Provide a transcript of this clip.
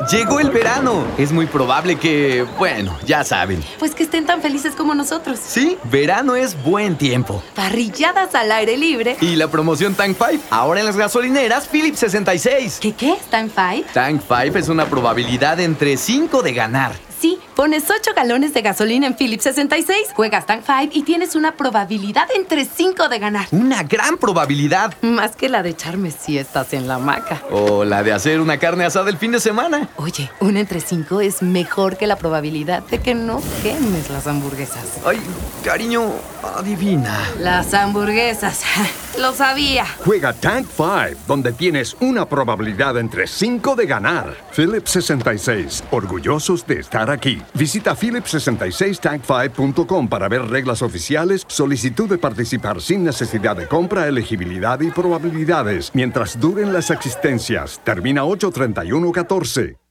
Llegó el verano. Es muy probable que, bueno, ya saben. Pues que estén tan felices como nosotros. Sí, verano es buen tiempo. Parrilladas al aire libre. Y la promoción Tank 5, ahora en las gasolineras Phillips 66. ¿Qué? ¿Tank 5? Tank 5 es una probabilidad entre 5 de ganar. Sí, pones 8 galones de gasolina en Phillips 66, juegas Tank 5 y tienes una probabilidad entre 5 de ganar. Una gran probabilidad. Más que la de echarme siestas en la hamaca. O la de hacer una carne asada el fin de semana. Oye, un entre 5 es mejor que la probabilidad de que no quemes las hamburguesas. Ay, cariño, adivina. Las hamburguesas. Lo sabía. Juega Tank 5, donde tienes una probabilidad entre 5 de ganar. Phillips 66, orgullosos de estar aquí. Visita phillips66tank5.com para ver reglas oficiales, solicitud de participar sin necesidad de compra, elegibilidad y probabilidades. Mientras duren las existencias. Termina 8/31/14.